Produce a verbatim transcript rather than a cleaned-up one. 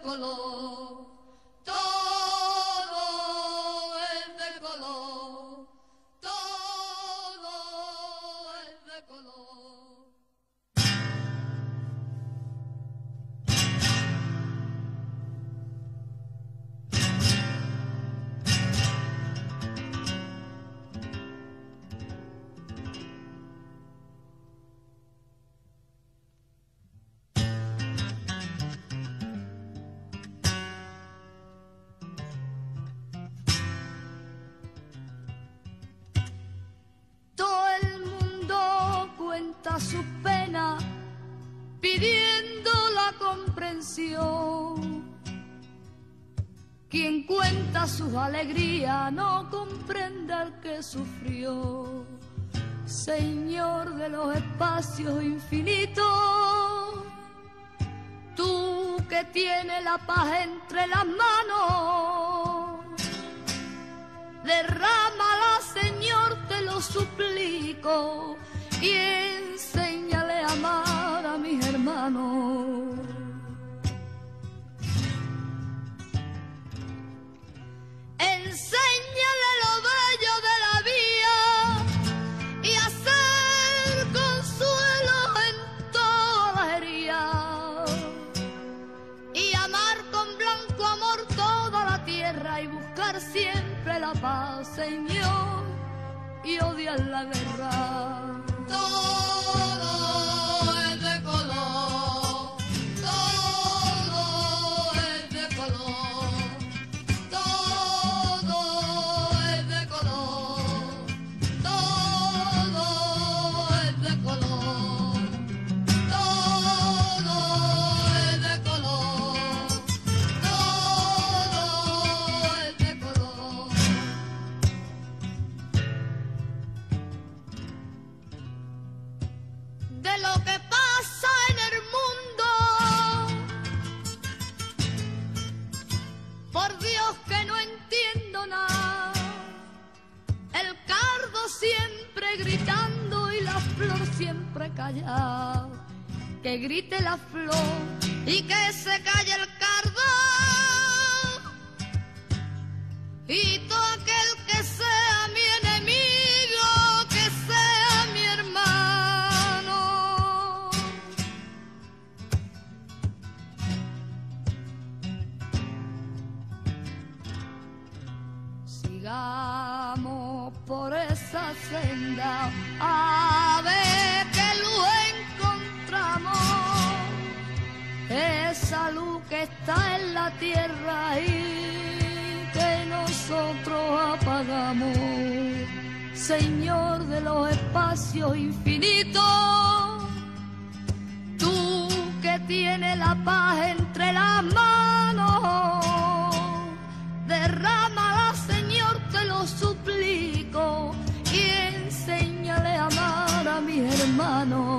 color, todo es de color, todo es de color. Su pena pidiendo la comprensión. Quien cuenta sus alegrías no comprende al que sufrió. Señor de los espacios infinitos, tú que tienes la paz entre las manos, derrámala, Señor, te lo suplico, y enséñale a amar a mis hermanos. Enséñale lo bello de la vía y hacer consuelo en todas las heridas, y amar con blanco amor toda la tierra y buscar siempre la paz, Señor, y odiar la guerra. Todo es de color, todo es de color, todo es de color, todo es de color, todo es de color, todo es de color. De lo que pasa en el mundo, por Dios que no entiendo nada. El cardo siempre gritando y la flor siempre callada. Que grite la flor y que se calle el cardo, y todo aquel que sea mi enemigo, que sea mi hermano. Sigamos por esa senda a ver que luz encontramos, esa luz que está en la tierra y que nosotros apagamos. Señor de los espacios infinitos, tú que tienes la paz entre las manos, derrámala, Señor, te lo suplico, y enséñale a amar a mis hermanos.